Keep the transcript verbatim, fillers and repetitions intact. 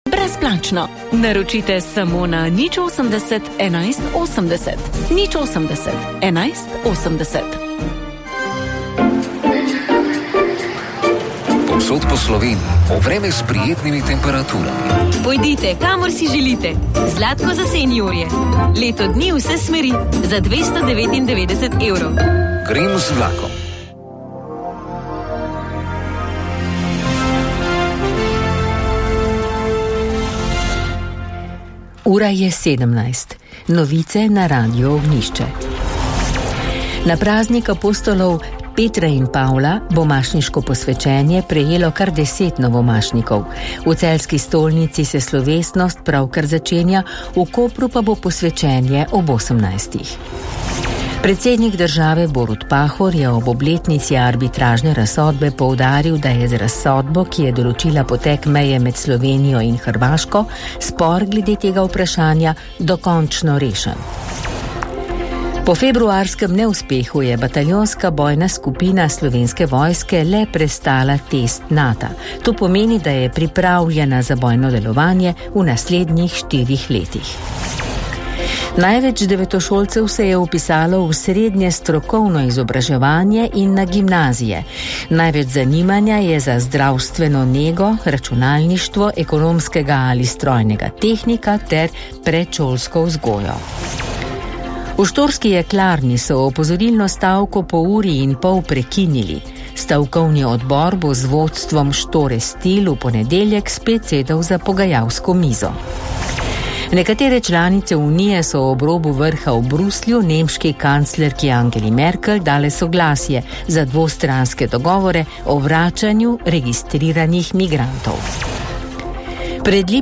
Brezplačno. Naročite samo na nič osemdeset enajst osemdeset. nič osemdeset enajst osemdeset. Povsod po Sloveniji, vreme s prijetnimi temperaturami. Pojdite, kamor si želite. Zlatko za seniorje. Leto dni vse smeri za dvesto devetindevetdeset evrov. Grem z vlakom. Ura je sedemnajst. Novice na Radio Ognjišče. Na praznik apostolov Petra in Pavla bo mašniško posvečenje prejelo kar deset novomašnikov. V celjski stolnici se slovesnost pravkar začenja, v Kopru pa bo posvečenje ob osemnajstih. Predsednik države Borut Pahor je ob obletnici arbitražne razsodbe poudaril, da je z razsodbo, ki je določila potek meje med Slovenijo in Hrvaško, spor glede tega vprašanja dokončno rešen. Po februarskem neuspehu je bataljonska bojna skupina Slovenske vojske le prestala test NATO. To pomeni, da je pripravljena za bojno delovanje v naslednjih štirih letih. Največ devetošolcev se je vpisalo v srednje strokovno izobraževanje in na gimnazije. Največ zanimanja je za zdravstveno nego, računalništvo, ekonomskega ali strojnega tehnika ter predšolsko vzgojo. V štorski jeklarni so opozorilno stavko po uri in pol prekinili. Stavkovni odbor bo z vodstvom Štore Stil v ponedeljek spet sedel za pogajalsko mizo. Nekatere članice Unije so ob robu vrha v Bruslju nemški kanclerki Angeli Merkel dale soglasje za dvostranske dogovore o vračanju registriranih migrantov. Pred